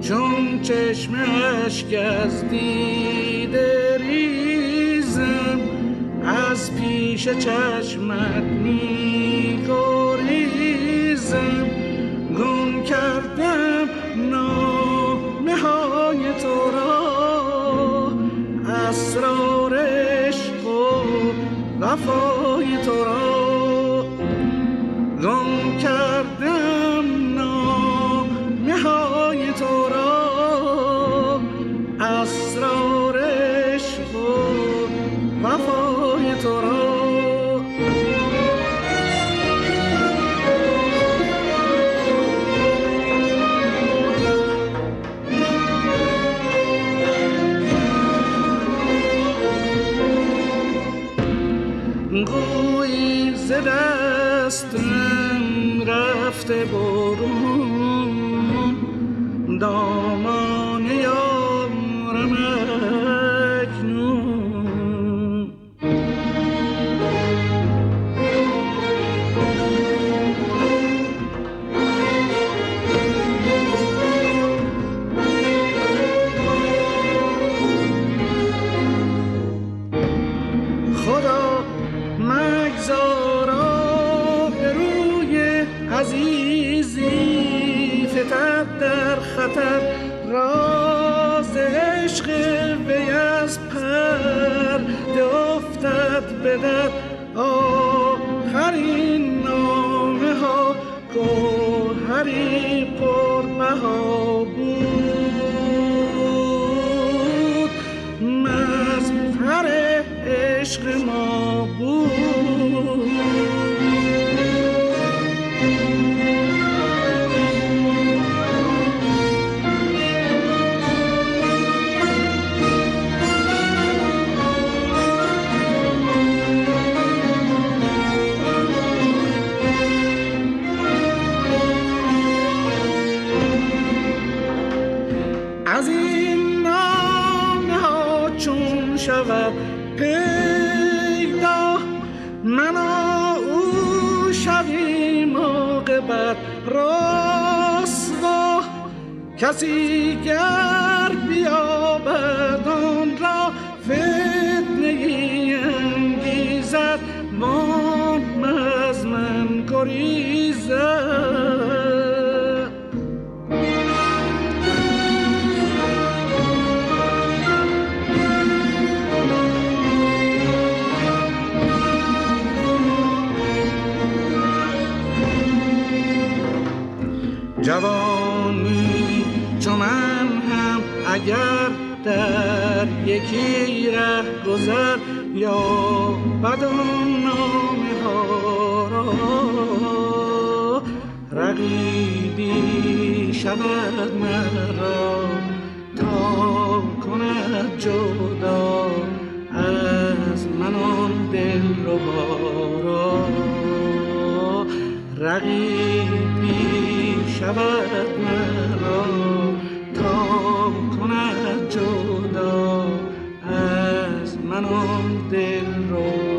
چون چشم اشک از دیده ریزم، از پیش چشمت می گریزم. گم کردم نامه های تو را، اسرار عشق و وفای تو را. گم کردم نامه های تو را، اسرار عشق و وفای تو را. گویی ز دستم رفته برون، دامان یارم اکنون. خدا مگذارا به روی عزیزی، فتد در خطر راز عشق وی از پرده افتد به در. آخرین نامه ها گوهری پربها بود، مظهر عشق ما بود. از این نامه ها چون شود پیدا، من او شویم عاقبت رسوا. کسی گر بیابد آن را فتنه ای انگیزد، وام از من گریزد. جوانی چو من هم اگر در یکی ره گذر، یا بدان نامه ها را رقیبی شود مرا، تا کند جدا از من آن دلربا را. رقیبی شود مرا، تا کند جدا از من آن دل رو.